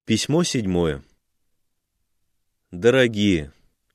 Письмо 7. Дорогие,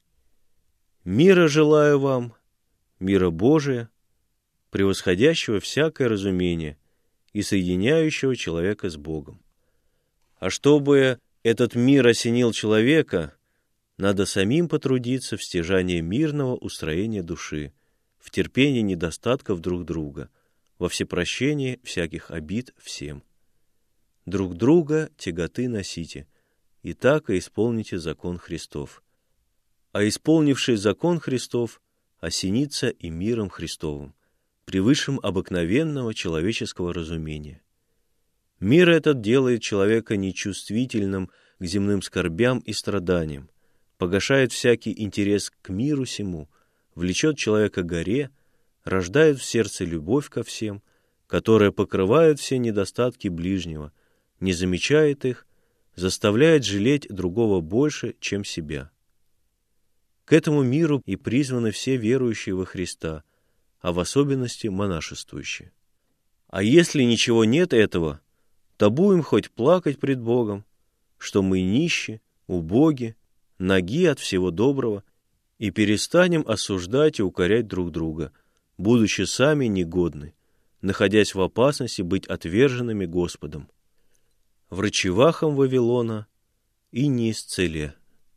мира желаю вам, мира Божия, превосходящего всякое разумение и соединяющего человека с Богом. А чтобы этот мир осенил человека, надо самим потрудиться в стяжании мирного устроения души, в терпении недостатков друг друга, во всепрощении всяких обид всем. Друг друга тяготы носите, и так и исполните закон Христов. А исполнивший закон Христов осенится и миром Христовым, превышим обыкновенного человеческого разумения. Мир этот делает человека нечувствительным к земным скорбям и страданиям, погашает всякий интерес к миру сему, влечет человека к горе, рождает в сердце любовь ко всем, которая покрывает все недостатки ближнего, не замечает их, заставляет жалеть другого больше, чем себя. К этому миру и призваны все верующие во Христа, а в особенности монашествующие. А если ничего нет этого, то будем хоть плакать пред Богом, что мы нищи, убоги, наги от всего доброго, и перестанем осуждать и укорять друг друга, будучи сами негодны, находясь в опасности быть отверженными Господом, в рычевахам Вавилона и не исцеле.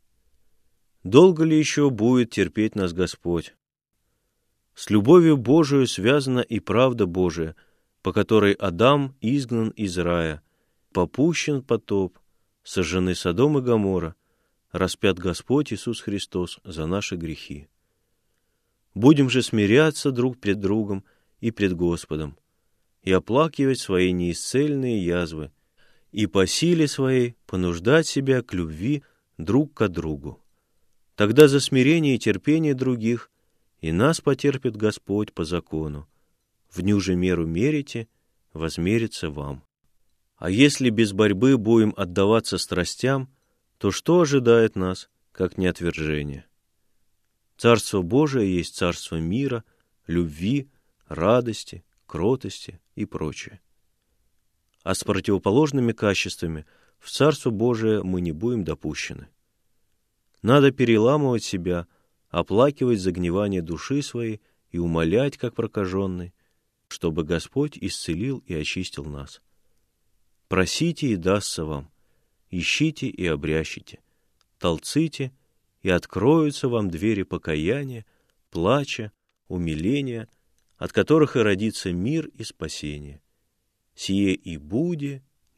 Долго ли еще будет терпеть нас Господь? С любовью Божию связана и правда Божия, по которой Адам изгнан из рая, попущен потоп, сожжены Содом и Гоморра, распят Господь Иисус Христос за наши грехи. Будем же смиряться друг пред другом и пред Господом, и оплакивать свои неисцельные язвы, и по силе своей понуждать себя к любви друг к другу. Тогда за смирение и терпение других и нас потерпит Господь по закону. В ню же меру мерите, возмерится вам. А если без борьбы будем отдаваться страстям, то что ожидает нас, как не отвержение? Царство Божие есть царство мира, любви, радости, кротости и прочее. А с противоположными качествами в Царство Божие мы не будем допущены. Надо переламывать себя, оплакивать загнивание души своей и умолять, как прокаженный, чтобы Господь исцелил и очистил нас. Просите, и дастся вам, ищите и обрящите, толците, и откроются вам двери покаяния, плача, умиления, от которых и родится мир и спасение. Сие и буди.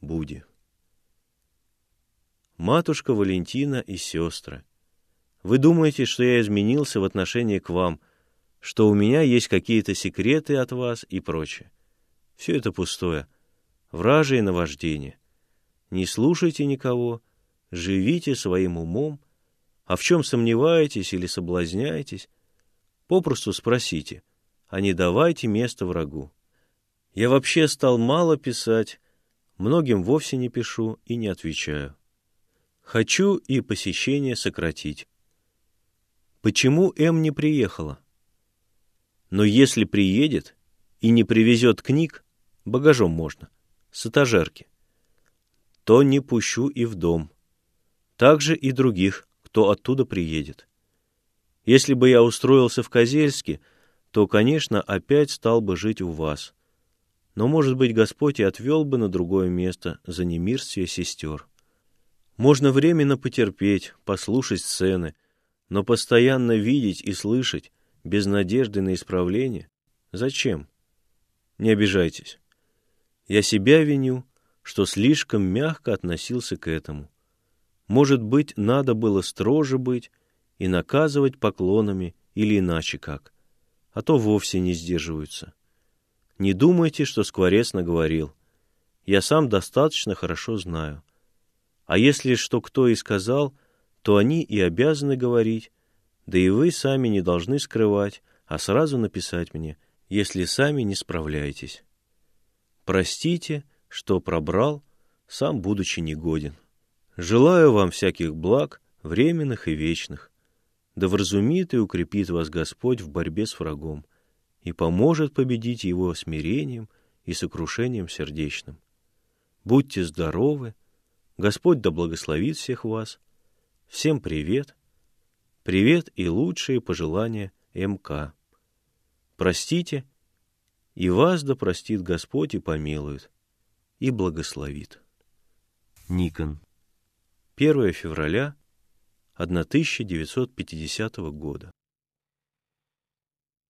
Матушка Валентина и сестры, вы думаете, что я изменился в отношении к вам, что у меня есть какие-то секреты от вас и прочее. Все это пустое, вражие наваждение. Не слушайте никого, живите своим умом, а в чем сомневаетесь или соблазняетесь, попросту спросите, а не давайте место врагу. Я вообще стал мало писать, многим вовсе не пишу и не отвечаю. Хочу и посещение сократить. Почему М не приехала? Но если приедет и не привезет книг, багажом можно, с этажерки, то не пущу и в дом. Также и других, кто оттуда приедет. Если бы я устроился в Козельске, то, конечно, опять стал бы жить у вас. Но, может быть, Господь и отвел бы на другое место за немирствие сестер. Можно временно потерпеть, послушать сцены, но постоянно видеть и слышать без надежды на исправление? Зачем? Не обижайтесь. Я себя виню, что слишком мягко относился к этому. Может быть, надо было строже быть и наказывать поклонами или иначе как, а то вовсе не сдерживаются. Не думайте, что скворец наговорил. Я сам достаточно хорошо знаю. А если что кто и сказал, то они и обязаны говорить, да и вы сами не должны скрывать, а сразу написать мне, если сами не справляетесь. Простите, что пробрал, сам будучи негоден. Желаю вам всяких благ, временных и вечных. Да вразумит и укрепит вас Господь в борьбе с врагом и поможет победить его смирением и сокрушением сердечным. Будьте здоровы, Господь да благословит всех вас. Всем привет. Привет и лучшие пожелания МК. Простите, и вас да простит Господь и помилует, и благословит. Никон. 1 февраля 1950 года.